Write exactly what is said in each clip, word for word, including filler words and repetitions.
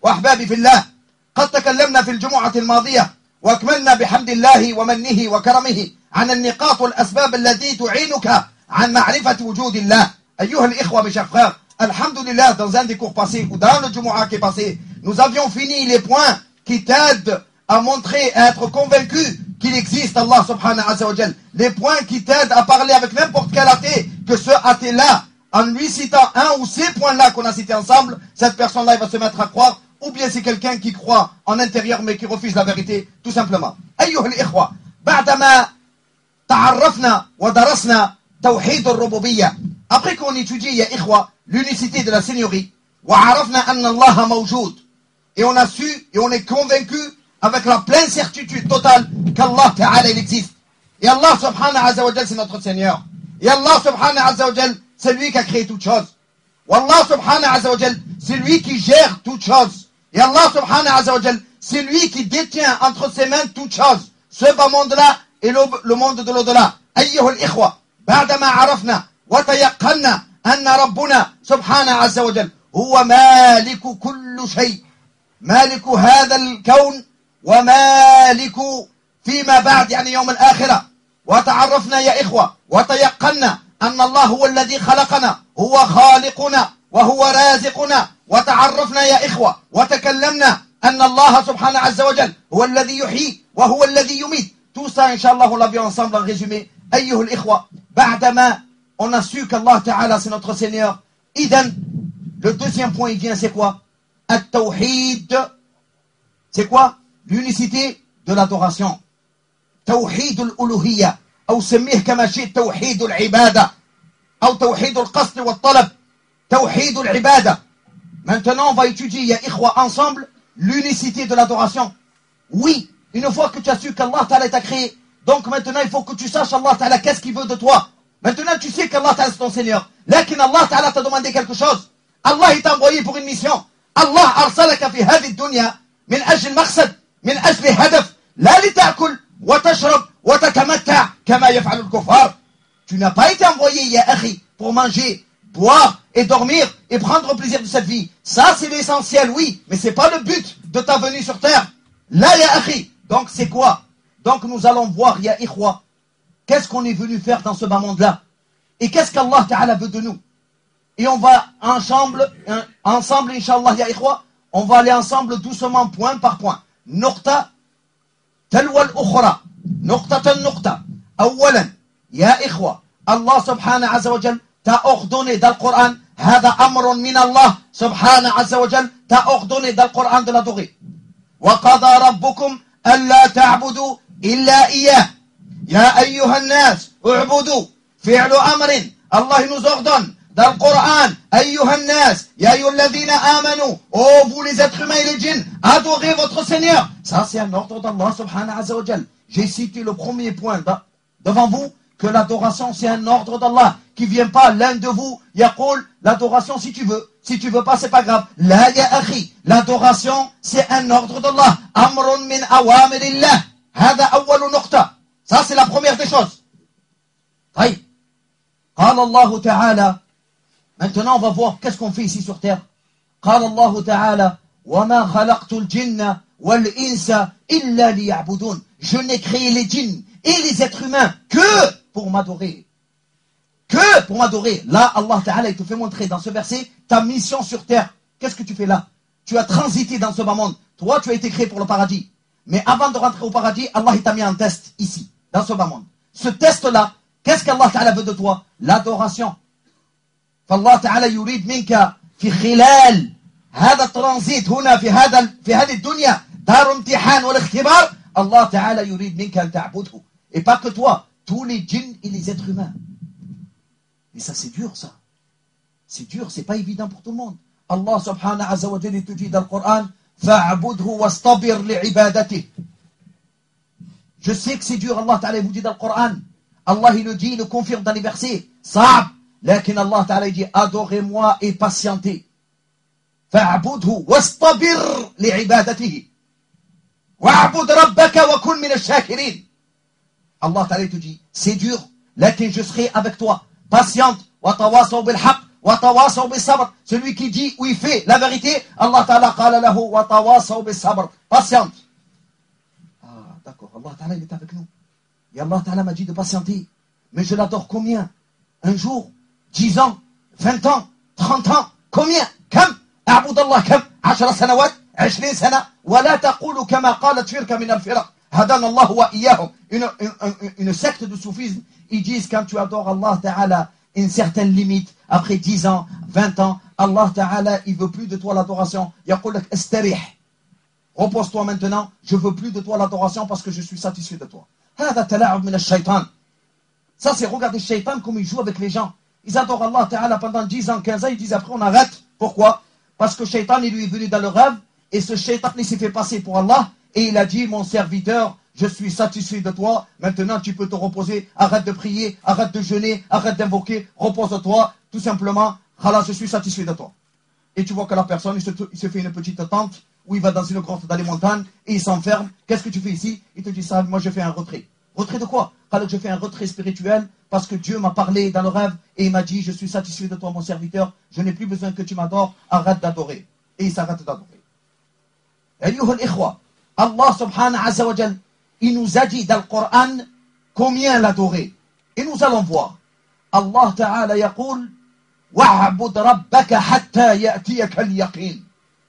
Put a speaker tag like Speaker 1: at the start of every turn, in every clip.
Speaker 1: وأحبابي في الله، قد تكلمنا في الجمعة الماضية وأكملنا بحمد الله ومنه وكرمه عن النقاط والأسباب التي تعينك عن معرفة وجود الله. أيها الإخوة mes chers frères, alhamdulillah, dans un des cours passés ou dans le Jumu'ah qui est passé, nous avions fini les points qui t'aident à montrer, à être convaincu qu'il existe Allah subhanahu wa ta'ala. Les points qui t'aident à parler avec n'importe quel athée, que ce athée-là, en lui citant un ou ces points-là qu'on a cités ensemble, cette personne-là il va se mettre à croire, ou bien c'est quelqu'un qui croit en intérieur mais qui refuse la vérité, tout simplement. أيها الإخوة, بعدما تعرفنا ودرسنا توحيد الربوبية, après qu'on étudie, ya ikhwa, l'unicité de la Seigneurie, وعرفنا أن الله موجود, et on a su et on est convaincu avec la pleine certitude totale qu'Allah Ta'ala il existe. Et Allah subhanahu wa ta'ala c'est notre Seigneur. Et Allah subhanahu wa ta'ala c'est lui qui a créé toutes choses. Wallah subhanahu wa ta'ala c'est lui qui gère toutes choses. Et Allah subhanahu wa ta'ala c'est lui qui détient entre ses mains toutes choses. Ce bas monde-là et le, le monde de l'au-delà. أيها الإخوة, بعدما عرفنا وتيقنا أن ربنا سبحانه عز وجل هو مالك كل شيء, مالك هذا الكون ومالك فيما بعد يعني يوم الآخرة, وتعرفنا يا إخوة وتيقنا أن الله هو الذي خلقنا, هو خالقنا وهو رازقنا, وتعرفنا يا إخوة وتكلمنا أن الله سبحانه عز وجل هو الذي يحيي وهو الذي يميت. Tout ça, Inch'Allah, on l'a vu ensemble en résumé. أيها الإخوة, بعدما on a su qu'Allah Ta'ala c'est notre Seigneur. Idan, le deuxième point il vient, c'est quoi? At-tawhid. C'est quoi? L'unicité de l'adoration. توحيد الألوهية أو سميه كما شئت توحيد العبادة أو توحيد القصد والطلب, توحيد العبادة. Maintenant on va étudier يا إخوة ensemble l'unicité de l'adoration. Oui, une fois que tu as su qu'Allah Ta'ala t'a créé, donc maintenant il faut que tu saches Allah Ta'ala qu'est-ce qu'il veut de toi. Maintenant tu sais qu'Allah Ta'ala c'est ton Seigneur, lakin Allah Ta'ala t'a demandé quelque chose. Allah il t'a envoyé pour une mission. Allah arsalaka fi hadhi dunya min ajl maqsad, min ajl hadaf, la li ta'kul wa tashrab wa tatamatta kama yaf'alu al-kuffar. Tu n'as pas été envoyé ya akhi pour manger, boire et dormir et prendre plaisir de cette vie. Ça c'est l'essentiel, oui, mais c'est pas le but de ta venue sur terre. Là ya akhi. Donc c'est quoi? Donc nous allons voir ya ikhwa, qu'est-ce qu'on est venu faire dans ce bas monde-là et qu'est-ce qu'Allah Ta'ala veut de nous. Et on va ensemble, ensemble Inch'Allah ya ikhwa, on va aller ensemble doucement point par point. Nuqta تلو الأخرى, نقطة نقطة. أولا يا إخوة, Allah subhanahu عز وجل t'a ordonné dans le Coran, هذا أمر من الله سبحانه عز وجل, t'a ordonné dans le Coran de l'adorer. وقضى ربكم ألا تعبدوا إلا إياه يا أيها الناس اعبدوا, فعل أمر. Allah nous ordonne dans le Coran, أيها الناس يا أيها الذين آمنوا, oh vous les êtres humains et les djinns, adorez votre Seigneur. Ça c'est un ordre d'Allah subhanahu wa ta'ala. J'ai cité le premier point devant vous, que l'adoration c'est un ordre d'Allah, qui vient pas l'un de vous, yaqul, l'adoration si tu veux, si tu veux pas c'est pas grave. La ya akhi, l'adoration c'est un ordre d'Allah, amrun min awamirillah, hada awwalu nuqta. Ça c'est la première des choses. طيب قال الله تعالى, maintenant on va voir qu'est-ce qu'on fait ici sur terre. قال الله تعالى وما خلقت الجن والإنس إلا ليعبدون. Je n'ai créé les djinns et les êtres humains que pour m'adorer. Que pour m'adorer. Là, Allah Ta'ala, il te fait montrer dans ce verset ta mission sur terre. Qu'est-ce que tu fais là? Tu as transité dans ce bas monde. Toi, tu as été créé pour le paradis. Mais avant de rentrer au paradis, Allah il t'a mis un test ici, dans ce bas monde. Ce test-là, qu'est-ce qu'Allah Ta'ala veut de toi? L'adoration. فالله تعالى يريد منك في خلال هذا الترانزيت هنا في هذا في هذه الدنيا دار امتحان والاختبار. Allah Ta'ala يريد منك أن تعبده. Et pas que toi, tous les djinns et les êtres humains. Et ça c'est dur ça. C'est dur, c'est pas évident pour tout le monde. Allah subhanahu wa ta'ala te dit dans le Coran, فَاعْبُدْهُ وَاسْتَبِرْ لِعِبَادَتِهِ. Je sais que c'est dur, Allah Ta'ala vous dit dans le Coran. Allah il le dit, il le confirme dans les versets. صعب. لكن Allah Ta'ala dit, adorez-moi et patientez. فَاعْبُدْهُ وَاسْتَبِرْ لِعِبَادَتِهِ. وَاعْبُدْ رَبَّكَ وَكُنْ مِنَ الشَّاكِرِينَ. Allah Ta'ala te dit, c'est dur, لكن je serai avec toi. Patiente. وَتَوَاصَوْا بِالْحَقِّ وتواصوا بالصبر. Celui qui dit ou il fait la vérité, Allah Ta'ala قال له وتواصوا بالصبر. Patiente. Ah, d'accord. Allah Ta'ala, il est avec nous. Et Allah Ta'ala m'a dit de patienter. Mais je l'adore combien? Un jour, dix ans, vingt ans, trente ans, combien? كم؟ أعبد الله كم؟ عشر سنوات، عشرين سنة، ولا تقولوا كما قالت فرقة من الفرق. هدانا الله وإياهم. Une, une, une secte de soufisme, ils disent quand tu adores Allah Ta'ala une certaine limite, après dix ans, vingt ans, Allah Ta'ala, il veut plus de toi l'adoration. يقول لك استريح. Repose-toi maintenant, je veux plus de toi l'adoration parce que je suis satisfait de toi. هذا تلاعب من الشيطان. Ça c'est regarder le shaitan comme il joue avec les gens. Ils adorent Allah Ta'ala pendant dix ans, quinze ans, ils disent après on arrête. Pourquoi? Parce que shaitan il lui est venu dans le rêve et ce shaitan il s'est fait passer pour Allah et il a dit mon serviteur, je suis satisfait de toi, maintenant tu peux te reposer, arrête de prier, arrête de jeûner, arrête d'invoquer, repose-toi, tout simplement, Allah je suis satisfait de toi. Et tu vois que la personne il se, il se fait une petite tente où il va dans une grotte dans les montagnes et il s'enferme. Qu'est-ce que tu fais ici? Il te dit ça, moi je fais un retrait. Retrait de quoi? Alors je fais un retrait spirituel parce que Dieu m'a parlé dans le rêve et il m'a dit je suis satisfait de toi mon serviteur, je n'ai plus besoin que tu m'adores, arrête d'adorer. Et il s'arrête d'adorer. Ayyuha al-ikhwa, Allah subhanahu wa ta'ala, il nous a dit dans le Coran combien l'adorer. Et nous allons voir. Allah ta'ala yaqul wa'bud rabbaka hatta ya'tiyaka al-yaqin.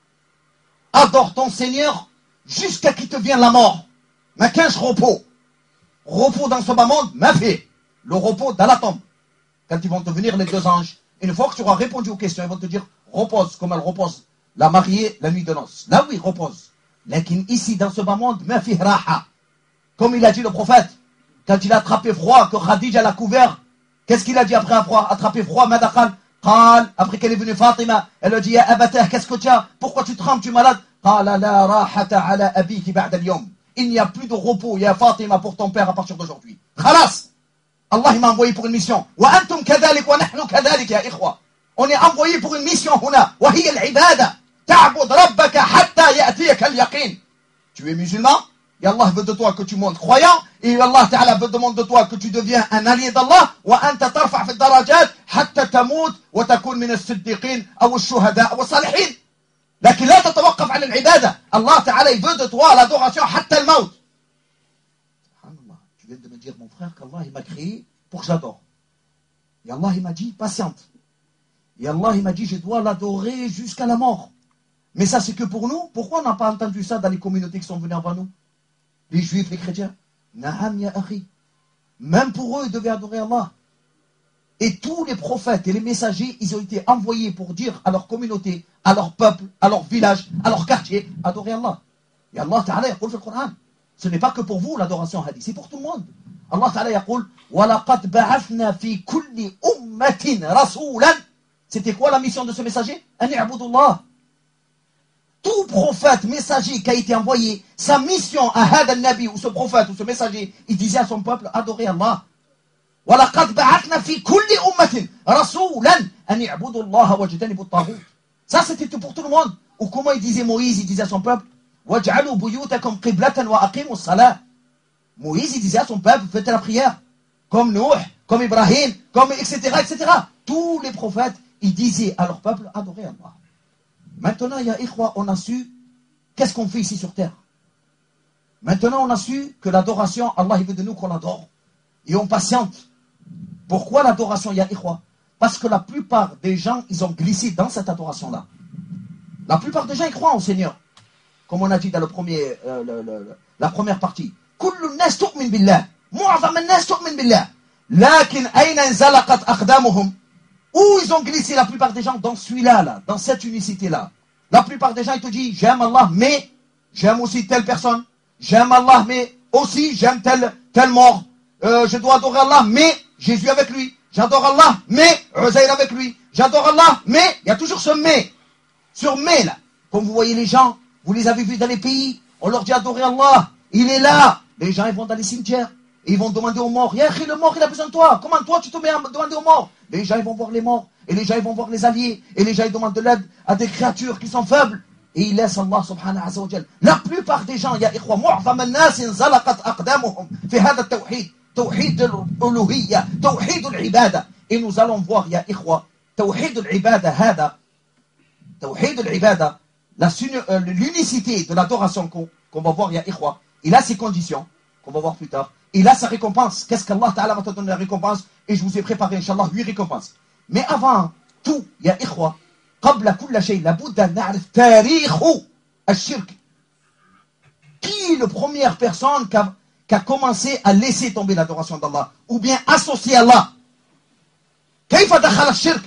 Speaker 1: Adore ton Seigneur jusqu'à qu'il te vienne la mort. Mais qu'un repos. Repos dans ce bas monde, ma fille. Le repos dans la tombe. Quand ils vont te venir les deux anges, une fois que tu auras répondu aux questions, ils vont te dire repose comme elle repose. La mariée, la nuit de noces. Là oui, repose. Mais ici, dans ce bas monde, ma fille raha. Comme il a dit le prophète, quand il a attrapé froid, que Khadija l'a couvert, qu'est-ce qu'il a dit après avoir attrapé froid, Madakhan? Qal, après qu'elle est venue Fatima, elle a dit ya abatah, qu'est-ce que tu as? Pourquoi tu trembles, tu es malade? Qala la rahata ala abiki ba'da al-yawm. Il n'y a plus de repos, ya Fatima, pour ton père à partir d'aujourd'hui. Khalas! Allah il m'a envoyé pour une mission. Wa antum kadhalik wa nahnu kadhalik ya ikhwa. On est envoyé pour une mission huna. Wa hiya al-ibada. Ta'bud rabbaka hatta ya'tiyaka al-yaqin. Tu es musulman? Et Allah veut de toi que tu montes croyant. Et Allah Ta'ala veut demander de toi que tu deviens un allié d'Allah. Wa anta tarfa' fi ad-darajat hatta tamut wa takun min as-siddiqin aw ash-shuhada aw as-salihin. لكن لا تتوقف على العبادة. Allah Ta'ala il veut de toi l'adoration حتى الموت. Subhanallah, tu viens de me dire mon frère qu'Allah il m'a créé pour que j'adore. Et Allah il m'a dit patiente. Et Allah il m'a dit je dois l'adorer jusqu'à la mort. Mais ça c'est que pour nous. Pourquoi on n'a pas entendu ça dans les communautés qui sont venues avant nous? Les juifs, les chrétiens. Na'am ya akhi. Même pour eux ils devaient adorer Allah. Et tous les prophètes et les messagers, ils ont été envoyés pour dire à leur communauté, à leur peuple, à leur village, à leur quartier, adorez Allah. Et Allah Ta'ala yaqul في القرآن. Ce n'est pas que pour vous l'adoration hadith, c'est pour tout le monde. Allah Ta'ala yaqul وَلَقَدْ بَعَثْنَا فِي كُلِّ أُمَّةٍ رَسُولًا. C'était quoi la mission de ce messager? أَنِ اعْبُدُوا اللَّهِ. Tout prophète, messager qui a été envoyé, sa mission à Hada al-Nabi, ou ce prophète, ou ce messager, il disait à son peuple, adorez Allah. وَلَقَدْ بَعَثْنَا فِي كُلِّ أُمَّةٍ رَسُولًا أَنِ اعْبُدُوا اللَّهَ وَاجْتَنِبُوا الطَّاغُوتَ. Ça c'était tout pour tout le monde. Ou comment il disait Moïse, il disait à son peuple, وَاجْعَلُوا بُيُوتَكُمْ قِبْلَةً وَأَقِيمُوا الصَّلَاةَ. Moïse il disait à son peuple, faites la prière. Comme Nuh, comme Ibrahim, comme et cetera et cetera. Tous les prophètes, ils disaient à leur peuple, adorez Allah. Maintenant, ya ikhwa, on a su, qu'est-ce qu'on fait ici sur terre? Maintenant, on a su que l'adoration, Allah il veut de nous qu'on adore. Et on patiente. Pourquoi l'adoration, ya ikhwa? Parce que la plupart des gens, ils ont glissé dans cette adoration-là. La plupart des gens, ils croient au Seigneur. Comme on a dit dans le premier, euh, le, le, la première partie. كل الناس تؤمن بالله. معظم الناس تؤمن بالله. لكن أين انزلقت أقدامهم. Où ils ont glissé la plupart des gens dans celui-là, là, dans cette unicité-là. La plupart des gens, ils te disent, j'aime Allah, mais j'aime aussi telle personne. J'aime Allah, mais aussi j'aime tel, tel mort. Euh, je dois adorer Allah, mais Jésus avec lui. J'adore Allah, mais Uzair avec lui. J'adore Allah, mais il y a toujours ce mais. Sur mais, là. Comme vous voyez les gens, vous les avez vus dans les pays, on leur dit adorer Allah. Il est là. Les gens, ils vont dans les cimetières. Et ils vont demander aux morts. Yahri, le mort, il a besoin de toi. Comment toi, tu te mets à demander aux morts? Les gens, ils vont voir les morts. Et les gens, ils vont voir les alliés. Et les gens, ils demandent de l'aide à des créatures qui sont faibles. Et ils laissent Allah subhanahu wa ta'ala. La plupart des gens, ya ikhwa, mu'zam an-nas inzalaqat aqdamuhum fi hada at-tawhid. Tawhid al-uluhiyya, tawhid al-ibada. Et nous allons voir, ya ikhwa, توحيد العبادة هذا توحيد العبادة l'unicité de l'adoration qu'on qu'on va voir, ya ikhwa, il a ses conditions qu'on va voir plus tard. Il a sa récompense. Qu'est-ce qu'Allah Ta'ala va te donner la récompense? Et je vous ai préparé, Inch'Allah, huit récompenses. Mais avant tout, ya ikhwa, قبل كل شيء لابد أن نعرف تاريخ الشرك. Qui est la première personne qui a, qui a commencé à laisser tomber l'adoration d'Allah ou bien associer Allah? كيف دخل الشرك?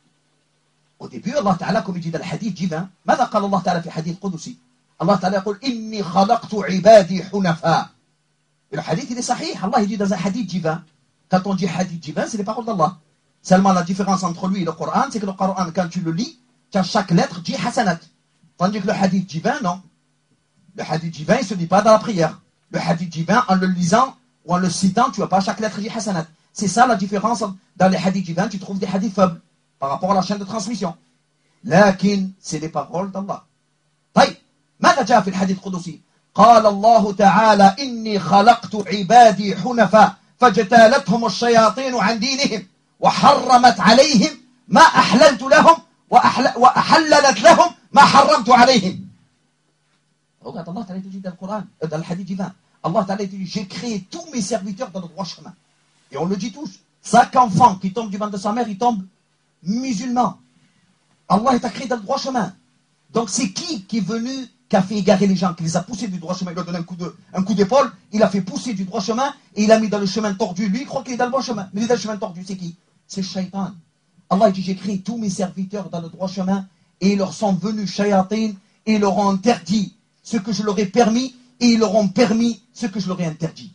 Speaker 1: Au début, Allah Ta'ala, comme il dit dans le hadith divin, ماذا قال الله تعالى في حديث قدسي? Allah Ta'ala يقول إني خلقت عبادي حنفاء. Et le hadith, il est sahih. Allah, il dit dans un hadith divin. Quand on dit hadith divin, c'est les paroles d'Allah. Seulement, la différence entre lui et le Coran, c'est que le Coran, quand tu le lis, tu as chaque lettre dit hasanat. Tandis que le hadith divin, non. Le hadith divin, il ne se dit pas dans la prière. Le hadith divin, en le lisant ou en le citant, tu n'as pas chaque lettre dit hasanat. C'est ça la différence. Dans les hadiths divins, tu trouves des hadiths faibles par rapport à la chaîne de transmission. Lakin, c'est les paroles d'Allah. طيب ماذا جاء في الحديث القدسي؟ قال الله تعالى إني خلقت عبادي حنفاء فاجتالتهم الشياطين عن دينهم وحرمت عليهم ما أحللت لهم وأحللت لهم ما حرمت عليهم. Regarde, Allah Ta'ala dit dans le Coran, dans le hadith divin, Allah Ta'ala dit, j'ai créé tous mes serviteurs dans le droit chemin. Et on le dit tous, chaque enfant qui tombe du ventre de sa mère, il tombe musulman. Allah t'a créé dans le droit chemin. Donc c'est qui qui est venu, qui a fait égarer les gens, qui les a poussés du droit chemin, il leur a donné un coup de, un coup d'épaule, il a fait pousser du droit chemin, et il a mis dans le chemin tordu. Lui, il croit qu'il est dans le bon chemin. Mais il est dans le chemin tordu, c'est qui? C'est le shaitan. Allah dit, j'ai créé tous mes serviteurs dans le droit chemin, et ils leur sont venus shayatin, et ils leur ont interdit ce que je leur ai permis, et ils leur ont permis ce que je leur ai interdit.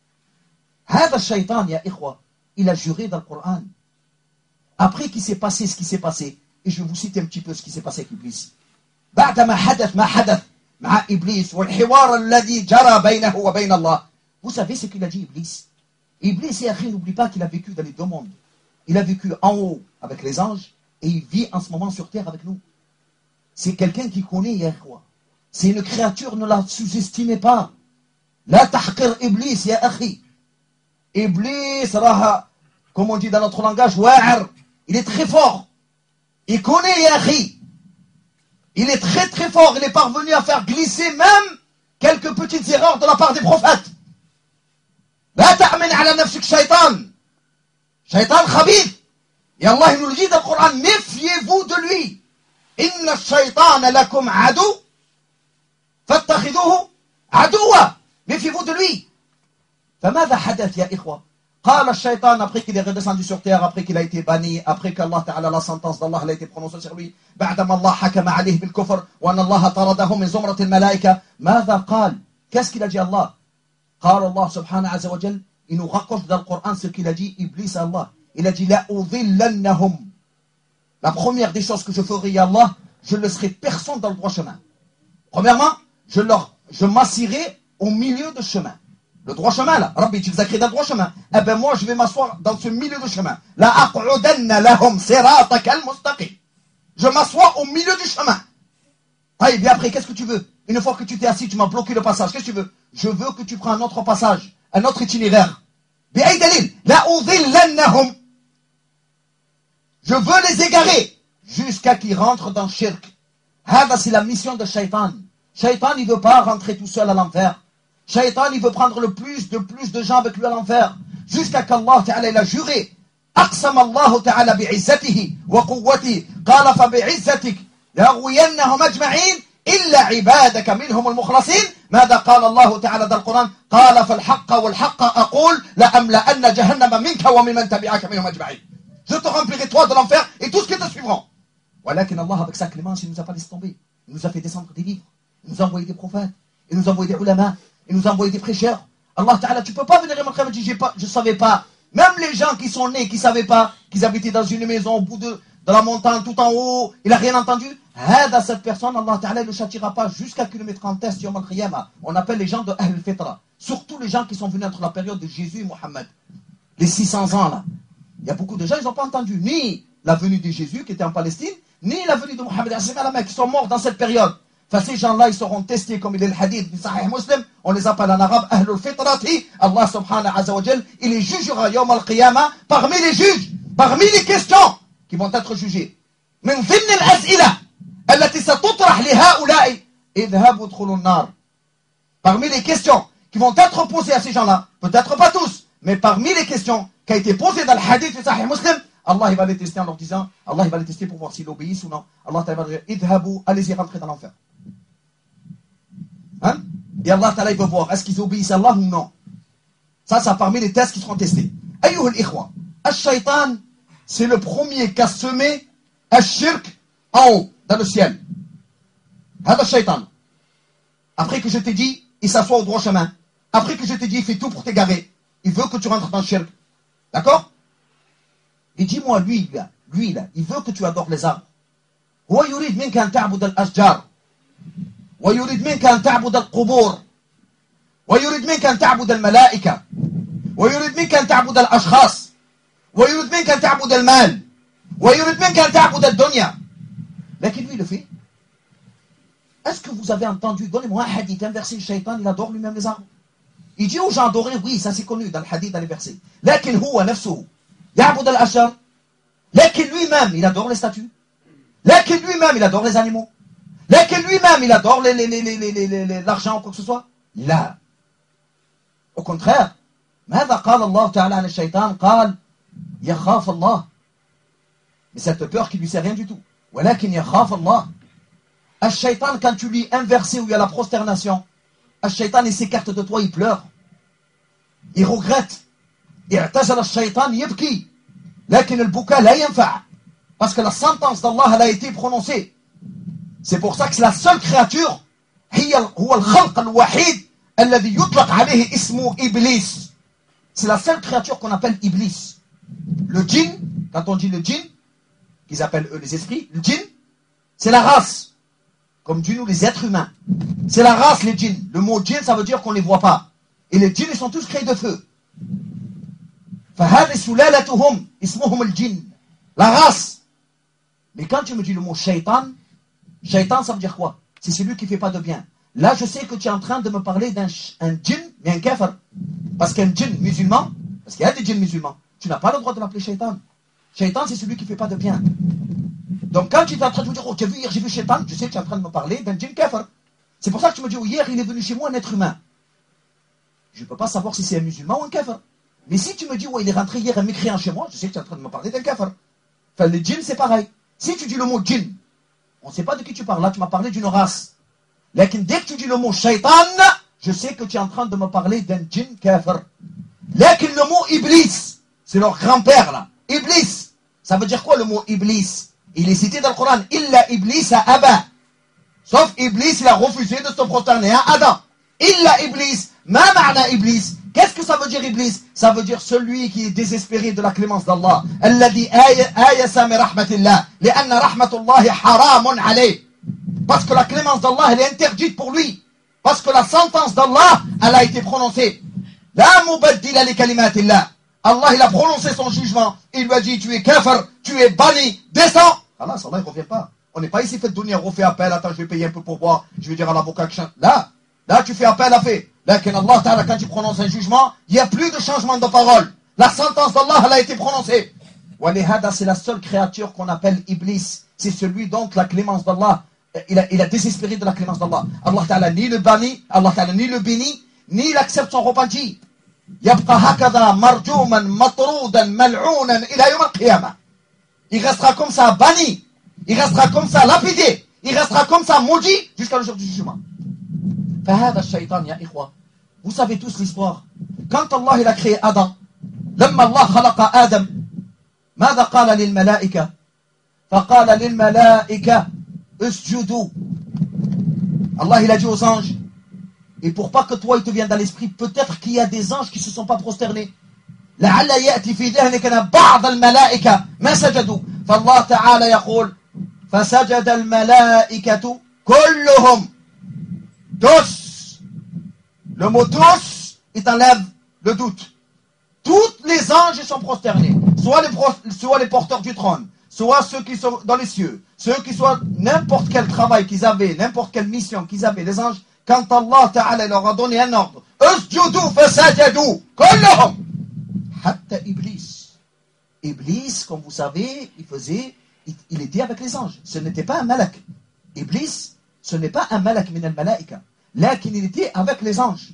Speaker 1: هذا الشيطان يا إخوة, il a juré dans le Coran. Après qu'il s'est passé ce qui s'est passé, et je vais vous citer un petit peu ce qui s'est passé avec Iblis. بعدما حدث ما حدث مع إبليس والحوار الذي جرى بينه وبين الله. Vous savez ce qu'il a dit Iblis? Iblis, et Akhi, n'oublie pas qu'il a vécu dans les deux mondes. Il a vécu en haut avec les anges, et il vit en ce moment sur terre avec nous. C'est quelqu'un qui connaît, ya Ikhwa. C'est une créature, ne la sous-estimez pas. La tahqir Iblis, ya Akhi. Iblis, raha, comme on dit dans notre langage, wa'ar. Il est très fort. Il connaît, ya Akhi. Il est très très fort. Il est parvenu à faire glisser même quelques petites erreurs de la part des prophètes. La ta'min ala nafsik shaitan. Shaitan khabith. Et Allah il nous le dit dans le Coran, méfiez-vous de lui. Inna shaitan lakum adu. فاتخذوه عدوا. Méfiez-vous de lui. فماذا حدث يا إخوة؟ قال الشيطان, après qu'il est redescendu sur terre, après qu'il a été banni, après qu'Allah Ta'ala, la sentence d'Allah a été prononcée sur lui, بعدما الله حكم عليه بالكفر وأن الله طرده من زمرة الملائكة, ماذا قال? Qu'est-ce qu'il a dit Allah? قال الله سبحانه عز وجل, il nous raconte dans le Coran ce qu'il a dit Iblis à Allah. Il a dit لأضلنهم. La première des choses que je ferai à Allah, je laisserai personne dans le droit chemin. Premièrement, je leur, je m'assirai au milieu de chemin. Le droit chemin là, Rabbi, tu les as créés dans le droit chemin. Eh ben moi, je vais m'asseoir dans ce milieu de chemin. La aq'udanna lahum siratak al-mustaqim. Je m'assois au milieu du chemin. Ah, et bien après, qu'est-ce que tu veux? Une fois que tu t'es assis, tu m'as bloqué le passage. Qu'est-ce que tu veux? Je veux que tu prennes un autre passage, un autre itinéraire. Bi'ay dalil, la udhillannahum. Je veux les égarer jusqu'à qu'ils rentrent dans le shirk. Hada, c'est la mission de Shaitan. Shaitan, il ne veut pas rentrer tout seul à l'enfer. Shaitan, il veut prendre le plus de plus de gens avec lui à l'enfer. Jusqu'à qu'Allah Ta'ala, il a juré. أقسم الله تعالى بعزته وقوته قال فبعزتك لأغوينهم أجمعين إلا عبادك منهم المخلصين. ماذا قال الله تعالى dans le Coran? قال فالحق والحق أقول لأملأن جهنم منك ومن من تبعك منهم أجمعين. Je te remplirai toi de l'enfer et tous ceux qui te suivront. ولكن Allah avec sa clémence, il nous a pas laissé tomber. Il nous a fait descendre des livres. Il nous a envoyé des prophètes. Il nous a envoyé des ulama. Il nous a envoyé des prêcheurs. Allah Ta'ala, tu peux pas venir et me dire, je ne savais pas. Même les gens qui sont nés, qui ne savaient pas, qu'ils habitaient dans une maison au bout de, de la montagne, tout en haut, il n'a rien entendu. Hada, cette personne, Allah Ta'ala ne le châtiera pas jusqu'à qu'il le mettra en test, yom al-Qiyamah. On appelle les gens de Ahl al-Fitra. Surtout les gens qui sont venus entre la période de Jésus et Mohammed. Les six cents ans là. Il y a beaucoup de gens, ils n'ont pas entendu ni la venue de Jésus qui était en Palestine, ni la venue de Mohammed qui sont morts dans cette période. Enfin, ces gens-là, ils seront testés comme il est le hadith du Sahih Muslim. On les appelle en arabe Ahlul Fitrati. Allah subhanahu wa ta'ala, il les jugera yawm al-Qiyamah parmi les juges, parmi les questions qui vont être jugés. من ضمن الأسئلة التي ستطرح لهؤلاء اذهبوا ادخلوا النار. Parmi les questions qui vont être posées à ces gens-là, peut-être pas tous, mais parmi les questions qui ont été posées dans le hadith de Sahih Muslim, Allah il va les tester en leur disant, Allah il va les tester pour voir s'ils obéissent ou non. Allah va dire, idhabu, allez-y rentrer dans l'enfer. Hein? Et Allah ta'ala il va voir, est-ce qu'ils obéissent à Allah ou non? Ça, c'est parmi les tests qui seront testés. Ayyuh al-ikhwa, al-shaytan, c'est le premier qui a semé al-shirk en haut, dans le ciel. Hada al-shaytan. Après que je t'ai dit, il s'assoit au droit chemin. Après que je t'ai dit, il fait tout pour t'égarer. Il veut que tu rentres dans le shirk. D'accord? Et dis-moi, lui, là, lui, là, il veut que tu adores les arbres. هو يريد منك أن تعبد الأشجار. ويريد منك أن تعبد القبور. ويريد منك أن تعبد الملائكة. ويريد منك أن تعبد الأشخاص. ويريد منك أن تعبد المال. ويريد منك أن تعبد الدنيا. لكن lui le fait. Est-ce que vous avez entendu, donnez-moi un hadith, un verset, le shaitan, il adore lui-même les arbres. Il dit aux gens adorés, oui, ça c'est connu dans le hadith, dans les versets. لكن هو نفسه يعبد الأشجار. لكن lui-même, il adore les statues. لكن lui-même, il adore les animaux. لكن lui-même, il adore les, les, les, les, les, les, les, l'argent ou quoi que ce soit. لا. Au contraire, ماذا قال الله تعالى عن الشيطان؟ قال يخاف الله. Mais cette peur qui lui sert rien du tout. ولكن يخاف الله. Al-Shaytan, quand tu lis un verset où il y a la prosternation, Al-Shaytan, il s'écarte de toi, il pleure. Il regrette. اعتزل الشيطان يبكي. لكن البكاء لا ينفع. Parce que la sentence d'Allah, elle a été prononcée. C'est pour ça que c'est la seule créature, هي هو الخلق الوحيد الذي يطلق عليه اسمه إبليس. C'est la seule créature qu'on appelle Iblis. Le djinn, quand on dit le djinn, qu'ils appellent eux les esprits, le djinn, c'est la race. Comme dit nous les êtres humains. C'est la race les djinns. Le mot djinn ça veut dire qu'on ne les voit pas. Et les djinns ils sont tous créés de feu. فهذه سلالتهم اسمهم الجن. La race. Mais quand tu me dis le mot shaitan, shaitan ça veut dire quoi? C'est celui qui ne fait pas de bien. Là je sais que tu es en train de me parler d'un un djinn, mais un kafir. Parce qu'un djinn musulman, parce qu'il y a des djinns musulmans, tu n'as pas le droit de l'appeler shaitan. Shaitan c'est celui qui ne fait pas de bien. Donc quand tu es en train de me dire, oh tu as vu hier j'ai vu shaitan, je sais que tu es en train de me parler d'un djinn kafir. C'est pour ça que tu me dis, oh hier il est venu chez moi un être humain. Je ne peux pas savoir si c'est un musulman ou un kafir. Mais si tu me dis, oh il est rentré hier un mécréant chez moi, je sais que tu es en train de me parler d'un kafir. Enfin les djinns c'est pareil. Si tu dis le mot djinn, on ne sait pas de qui tu parles, là tu m'as parlé d'une race. Mais dès que tu dis le mot shaitan, je sais que tu es en train de me parler d'un djinn kafir. Mais le mot iblis, c'est leur grand-père là. Iblis, ça veut dire quoi le mot iblis? Il est cité dans le Coran, illa iblis aba. Sauf iblis, il a refusé de se prosterner à Adam. Illa iblis, ma ma'na iblis. Qu'est-ce que ça veut dire iblis? Ça veut dire celui qui est désespéré de la clémence d'Allah. Alladhi ayasa min rahmatillah. Lianna rahmatullahi haramun alayh. Parce que la clémence d'Allah, elle est interdite pour lui. Parce que la sentence d'Allah, elle a été prononcée. La mubaddila li kalimatillah. Allah, il a prononcé son jugement. Il lui a dit, tu es kafir, tu es banni, descends. Allah, Allah, il ne revient pas. On n'est pas ici fait de donner, on fait appel, attends, je vais payer un peu pour boire, je vais dire à l'avocat que je... Là, là, tu fais appel à fait. Là, Allah, ta'ala, quand il prononce un jugement, il n'y a plus de changement de parole. La sentence d'Allah, elle a été prononcée. Walihada, c'est la seule créature qu'on appelle Iblis. C'est celui donc, la clémence d'Allah. Il a, il a désespéré de la clémence d'Allah. Allah ta'ala ni le bannit, Allah ta'ala ni le bénit, ni il accepte son repenti. يبقى هكذا مرجوما مطرودا ملعونا إلى يوم القيامة. Il restera comme ça banni, il restera comme ça lapidé, il restera comme ça maudit jusqu'à le jour du jugement. فهذا الشيطان يا إخوة. Vous savez tous l'histoire. Quand Allah il a créé Adam, لما الله خلق آدم ماذا قال للملائكة؟ فقال للملائكة اسجدوا. Allah il a dit aux anges. Et pour pas que toi il te vienne dans l'esprit, peut-être qu'il y a des anges qui ne se sont pas prosternés. لعل يأتي في ذهنك أن بعض الملائكة ما سجدوا. فالله تعالى يقول فسجد الملائكة كلهم. Tous. Le mot tous, il t'enlève le doute. Tous les anges sont prosternés. Soit les, pro, soit les porteurs du trône, soit ceux qui sont dans les cieux, ceux qui sont n'importe quel travail qu'ils avaient, n'importe quelle mission qu'ils avaient, les anges. Quand Allah Ta'ala leur a donné un ordre, Usjudu fasajadu, kullahum, hatta Iblis. Iblis, comme vous savez, il faisait, il, il était avec les anges. Ce n'était pas un malak. Iblis, ce n'est pas un malak min al-malaika. Là, qu'il était avec les anges.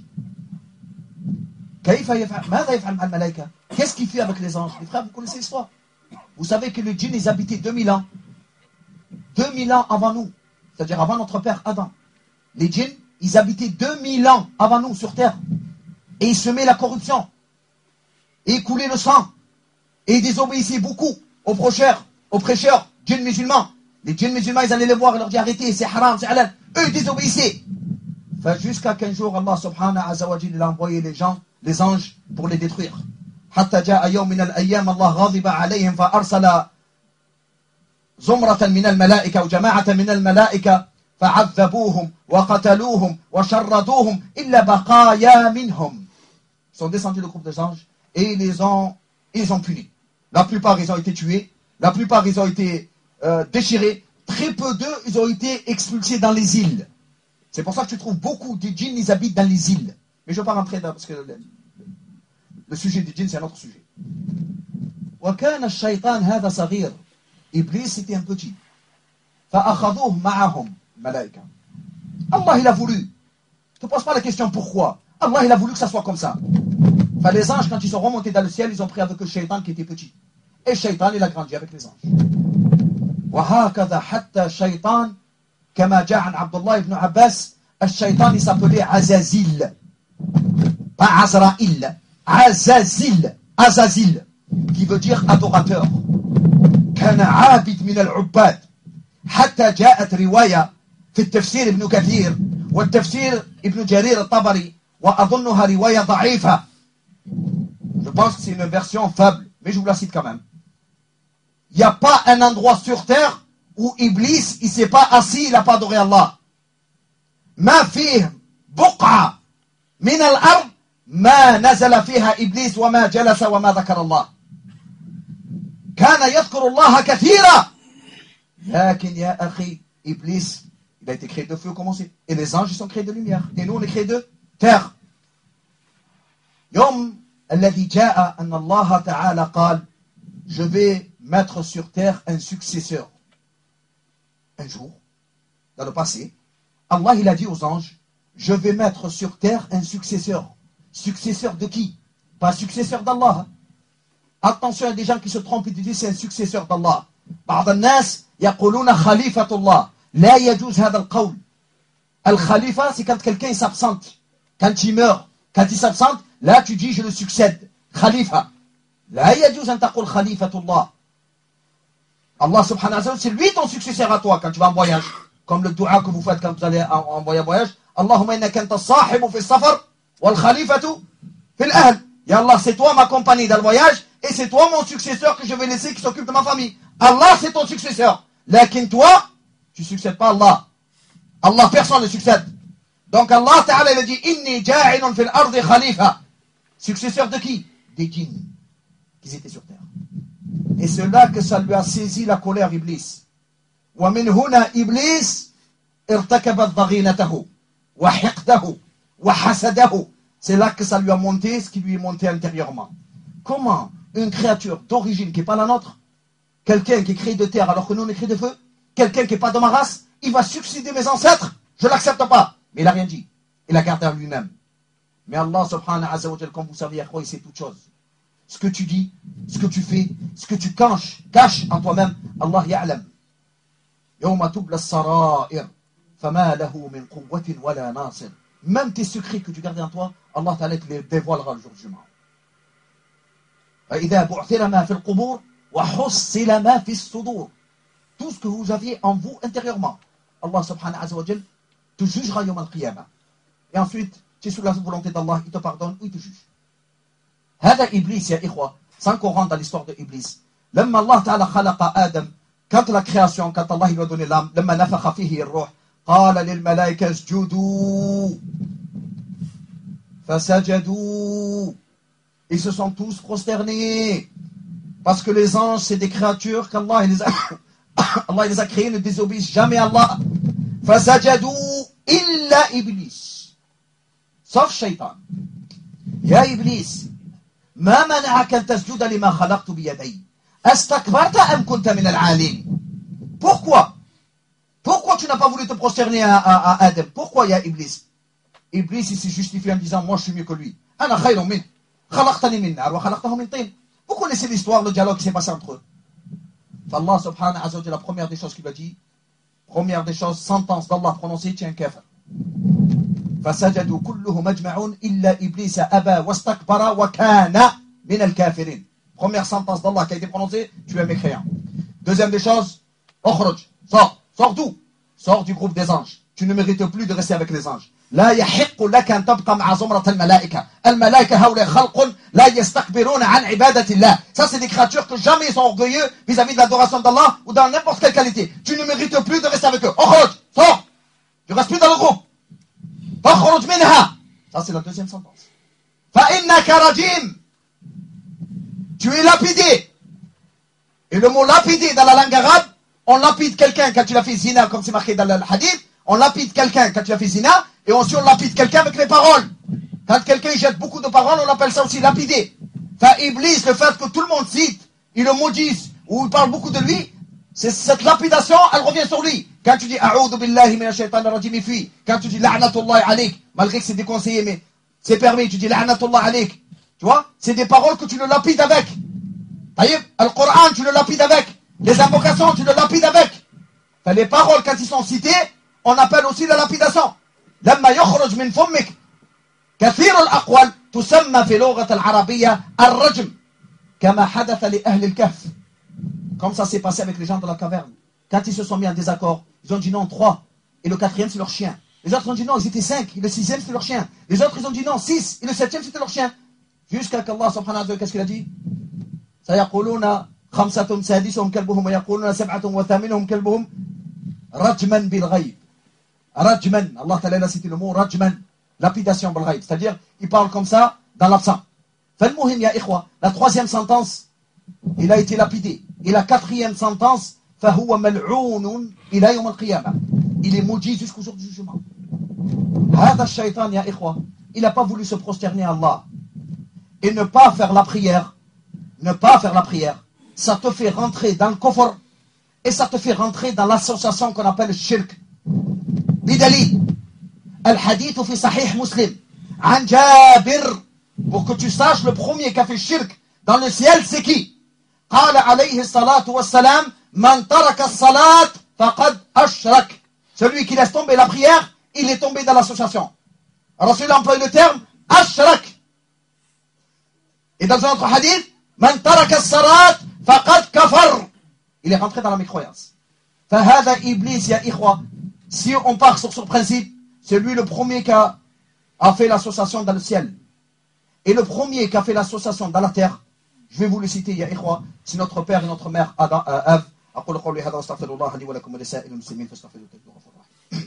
Speaker 1: Qu'est-ce qu'il fait avec les anges? Les frères, vous connaissez l'histoire. Vous savez que les djinns, ils habitaient deux mille ans. deux mille ans avant nous. C'est-à-dire avant notre père Adam. Les djinns, ils habitaient deux mille ans avant nous sur terre. Et ils semaient la corruption. Et ils coulaient le sang. Et ils désobéissaient beaucoup aux prêcheurs, aux prêcheurs, djinns musulmans. Les djinns musulmans, ils allaient les voir et leur dire arrêtez, c'est haram, c'est halal. Eux, ils désobéissaient. Enfin, jusqu'à qu'un jour, Allah subhanahu wa ta'ala, il a envoyé les gens, les anges, pour les détruire. حتى جاء يوم من الأيام الله غضب عليهم فأرسل زمرة من الملائكة وجماعة من الملائكة فعذبوهم وقتلوهم وشردوهم إلا بقايا منهم. Ils sont descendus le groupe des anges et ils les ont, ils ont punis. La plupart, ils ont été tués. La plupart, ils ont été euh, déchirés. Très peu d'eux, ils ont été expulsés dans les îles. C'est pour ça que tu trouves beaucoup de djinns, ils habitent dans les îles. Mais je ne vais pas rentrer là parce que le, le sujet des djinns, c'est un autre sujet. وكان الشيطان هذا صغير. Iblis était un petit. فأخذوه معهم الملائكة. Allah, il a voulu. Ne te pose pas la question pourquoi. Allah, il a voulu que ça soit comme ça. Enfin, les anges, quand ils sont remontés dans le ciel, ils ont pris avec le shaitan qui était petit. Et le shaitan, il a grandi avec les anges. وهكذا حتى الشيطان كما جاء عن عبد الله بن عباس الشيطان il s'appelait Azazil. Pas Azraïl. Azazil. Azazil. Qui veut dire adorateur. كان عابد من العباد. حتى جاءت رواية في التفسير ابن كثير والتفسير ابن جرير الطبري وأظنها رواية ضعيفة. Je pense que c'est une version faible, mais je vous la cite quand même. Il n'y a pas un endroit sur terre où Iblis, il ne s'est pas assis, il n'a pas adoré Allah. ما فيه بقعة من الأرض ما نزل فيها إبليس وما جلس وما ذكر الله. كان يذكر الله كثيرا. لكن يا أخي Iblis, il a été créé de feu, comment c'est? Et les anges, ils sont créés de lumière. Et nous, on est créés de terre. يوم الذي جاء أن الله تعالى قال je vais mettre sur terre un successeur. Un jour, dans le passé, Allah il a dit aux anges, je vais mettre sur terre un successeur. Successeur de qui? Pas successeur d'Allah. Attention, il y a des gens qui se trompent et disent c'est un successeur d'Allah. بعض الناس يقولون خليفة الله. لا يجوز هذا القول. Al-Khalifa, c'est quand quelqu'un s'absente. Quand il meurt, quand il s'absente, là tu dis je le succède. Khalifa. لا يجوز أن تقول خليفة الله. Allah subhanahu wa ta'ala, c'est lui ton successeur à toi quand tu vas en voyage. Comme le dua que vous faites quand vous allez en, en voyage. Allahumma innaka anta as-sahibu fi as-safar wal khalifatu fi al-ahl. Ya Allah, c'est toi ma compagnie dans le voyage et c'est toi mon successeur que je vais laisser qui s'occupe de ma famille. Allah, c'est ton successeur. Lakin toi, tu succèdes pas Allah. Allah, personne ne succède. Donc Allah Ta'ala, il a dit inni ja'ilun fil ardi khalifa. Successeur de qui? Des djinns qui étaient sur terre. Et c'est là que ça lui a saisi la colère Iblis. ومن هنا إبليس ارتكبت ضغينته وحقده وحسده. C'est là que ça lui a monté ce qui lui est monté intérieurement. Comment une créature d'origine qui n'est pas la nôtre, quelqu'un qui est créé de terre alors que nous on est créé de feu, quelqu'un qui n'est pas de ma race, il va succéder mes ancêtres? Je ne l'accepte pas. Mais il n'a rien dit. Il a gardé à lui-même. Mais Allah subhanahu wa ta'ala, comme vous savez, il sait toutes choses. Ce que tu dis, ce que tu fais, ce que tu caches, caches en toi-même, Allah ya'lam. يوم تبلى السرائر فما له من قوة ولا ناصر. Même tes secrets que tu gardes en toi, Allah Ta'ala te les dévoilera le jour du jugement. فإذا بعثر ما في القبور وحصل ما في الصدور. Tout ce que vous aviez en vous intérieurement, Allah subhanahu wa ta'ala te jugera yawm al-qiyamah. Et ensuite, tu es sous la volonté d'Allah, il te pardonne ou il te juge. هذا إبليس يا إخوة. Sans qu'on rentre dans l'histoire de Iblis. لما الله تعالى خلق آدم, quand la création, quand Allah il lui a donné l'âme, لما نفخ فيه الروح, قال للملائكة اسجدوا فسجدوا. Ils se sont tous prosternés. Parce que les anges, c'est des créatures qu'Allah il les a, Allah il les a créés, ne désobéissent jamais à Allah. فسجدوا إلا إبليس. Sauf Shaitan. يا إبليس ما منعك أن تسجد لما خلقت بيدي Astakbarta am kunta min al-alim. Pourquoi? Pourquoi tu n'as pas voulu te prosterner à, à, à Adam? Pourquoi il y a Iblis? Iblis, il s'est justifié en disant, moi je suis mieux que lui. Ana khayrun min. Khalaqtani min nar wa khalaqtahu min tin. Vous connaissez l'histoire, le dialogue qui s'est passé entre eux. Allah subhanahu wa ta'ala, la première des choses qu'il a dit, première des choses, sentence d'Allah prononcée, tu es un kafir. فسجدوا كلهم أجمعون إلا إبليس أبى واستكبر وكان من الكافرين. Première sentence d'Allah qui a été prononcée, tu es un mécréant. Deuxième des choses, اخرج, sors, sors d'où? Sors du groupe des anges. Tu ne mérites plus de rester avec les anges. لا يحق لك أن تبقى مع زمرة الملائكة. الملائكة هؤلاء خلق لا يستكبرون عن عبادة الله. Ça c'est des créatures que jamais ils sont orgueilleux vis-à-vis de l'adoration d'Allah ou dans n'importe quelle qualité. Tu ne mérites plus de rester avec eux. اخرج, sors. Tu restes plus dans le groupe. اخرج منها. Ça c'est la deuxième sentence. فإنك رجيم. Tu es lapidé. Et le mot lapidé dans la langue arabe, on lapide quelqu'un quand tu l'as fait zina, comme c'est marqué dans le hadith. On lapide quelqu'un quand tu as fait zina, et aussi on lapide quelqu'un avec les paroles. Quand quelqu'un jette beaucoup de paroles, on appelle ça aussi lapider. Enfin, Iblis, le fait que tout le monde cite, il le maudisse, ou il parle beaucoup de lui, c'est cette lapidation, elle revient sur lui. Quand tu dis A'udhu billahi minash shaitanir rajim, il fuit. Quand tu dis La'natullah alayk, malgré que c'est déconseillé, mais c'est permis, tu dis La'natullah alayk. Tu vois, c'est des paroles que tu le lapides avec. Taïb, le Coran, tu le lapides avec. Les invocations, tu le lapides avec. Enfin, les paroles, quand ils sont citées, on appelle aussi la lapidation. لما يخرج من فمك كثير الأقوال تسمى في لغة العربية الرجم كما حدث لأهل الكهف. Comme ça s'est passé avec les gens de la caverne. Quand ils se sont mis en désaccord, ils ont dit non, trois. Et le quatrième, c'est leur chien. Les autres ont dit non, ils étaient cinq. Et le sixième, c'était leur chien. Les autres, ils ont dit non, six. Et le septième, c'était leur chien. Jusqu'à qu'Allah subhanahu wa ta'ala, qu'est-ce qu'il a dit? سيقولون خمسة سادسهم كلبهم ويقولون سبعة وثامنهم كلبهم رجما بالغيب. Rajman, Allah Ta'ala a cité le mot Rajman, lapidation بالغيب, c'est-à-dire il parle comme ça dans l'absent. فالمهم يا إخوة, la troisième sentence, il a été lapidé. Et la quatrième sentence, فهو ملعون إلى يوم القيامة. Il est maudit jusqu'au jour du jugement. هذا الشيطان يا إخوة, il n'a pas voulu se prosterner à Allah et ne pas faire la prière. Ne pas faire la prière, ça te fait rentrer dans le kufr et ça te fait rentrer dans l'association qu'on appelle le shirk. بدليل الحديث في صحيح مسلم عن جابر, pour que tu saches le premier qui a fait shirk dans le ciel c'est qui? قال عليه الصلاة والسلام من ترك الصلاة فقد أشرك. Celui qui laisse tomber la prière, il est tombé dans l'association. Rasul emploie le terme ashrak. Et dans un autre hadith, من ترك الصلاة فقد كفر. Il est rentré dans la mécroyance. فهذا إبليس يا إخوة. Si on part sur ce principe, c'est lui le premier qui a, a fait l'association dans le ciel. Et le premier qui a fait l'association dans la terre, je vais vous le citer, ya ikhwa, c'est notre père et notre mère, Adam, euh, Ève. أقول قولي هذا واستغفر الله لي ولكم ولسائر المسلمين فاستغفروه إنه غفور رحيم.